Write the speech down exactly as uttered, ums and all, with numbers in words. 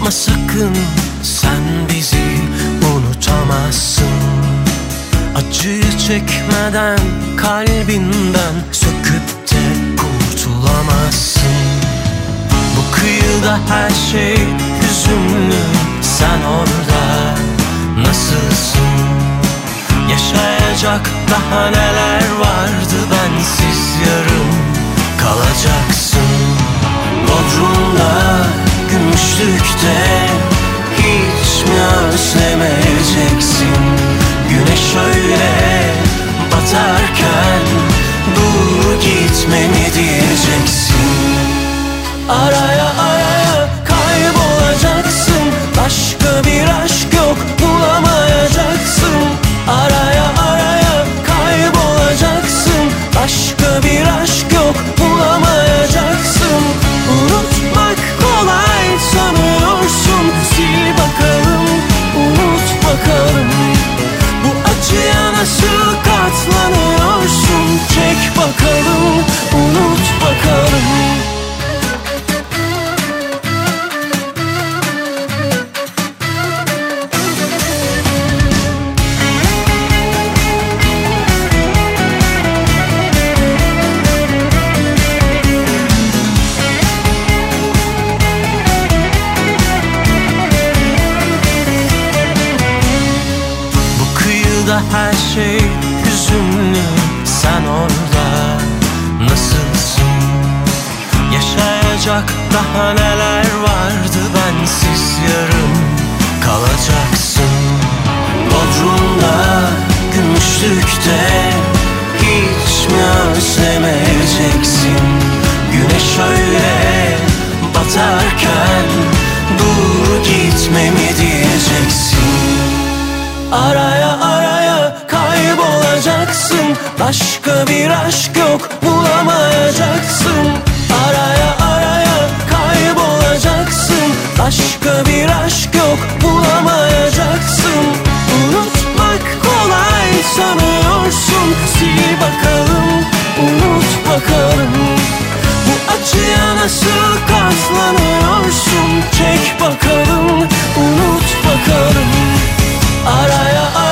Yapma sakın, sen bizi unutamazsın. Acıyı çekmeden, kalbinden söküp de kurtulamazsın. Bu kıyıda her şey hüzünlü, sen orada nasılsın? Yaşayacak daha neler vardı, bensiz yarım kalacaksın. Bodrum'da, Gümüşlük'te hiç mi özlemeyeceksin? Güneş öyle batarken dur gitme mi diyeceksin? Araya araya kaybolacaksın, başka bir aşk yok bulamayacaksın. Araya araya kaybolacaksın, başka bir aşk yok bulamayacaksın. Unutmak kolay sanıyorsun, sil bakalım, unut bakalım. Bu acıya nasıl katlanıyorsun, çek bakalım, unut bakalım. Her şey hüzünlü, sen orada nasılsın? Yaşayacak daha neler vardı, bensiz yarım kalacaksın. Bodrum'da, Gümüşlük'te hiç mi özlemeyeceksin? Güneş öyle batarken dur gitme mi diyeceksin? Araya araya kaybolacaksın, başka bir aşk yok bulamayacaksın. Araya araya kaybolacaksın, başka bir aşk yok bulamayacaksın. Unutmak kolay sanıyorsun, sil bakalım, unut bakalım. Bu acıya nasıl katlanıyorsun, çek bakalım, unut bakalım. Araya